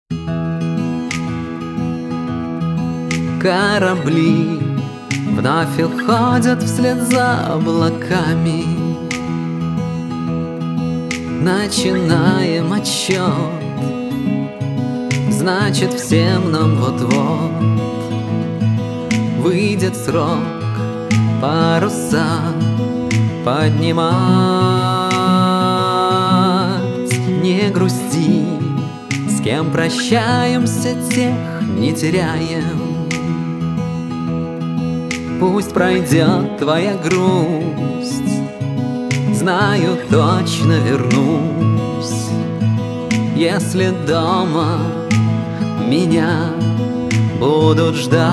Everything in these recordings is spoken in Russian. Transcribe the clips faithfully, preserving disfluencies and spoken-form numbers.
Корабли вновь уходят вслед за облаками. Начинаем отсчет, значит, всем нам вот-вот выйдет срок паруса поднимать. Не грусти, с кем прощаемся, тех не теряем. Пусть пройдет твоя грусть, знаю, точно вернусь, если дома меня будут ждать.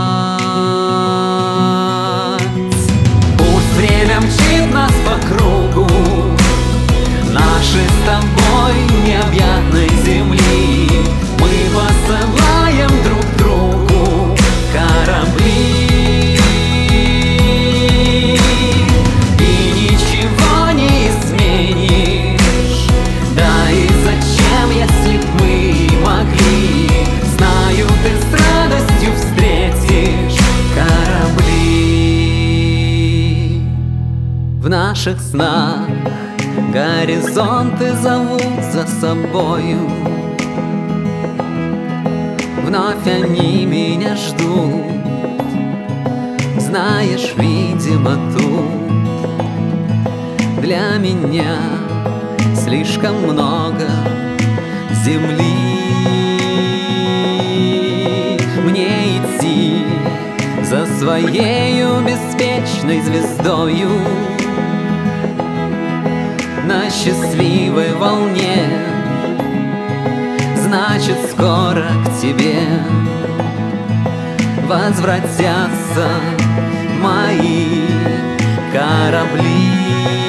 Пусть время мчит нас по кругу нашей с тобой необъятной земли. Мы посылаем друг другу корабли, в наших снах горизонты зовут за собою. Вновь они меня ждут, знаешь, видимо, тут для меня слишком много земли. Мне идти за своею беспечной звездою на счастливой волне, значит, скоро к тебе возвратятся мои корабли.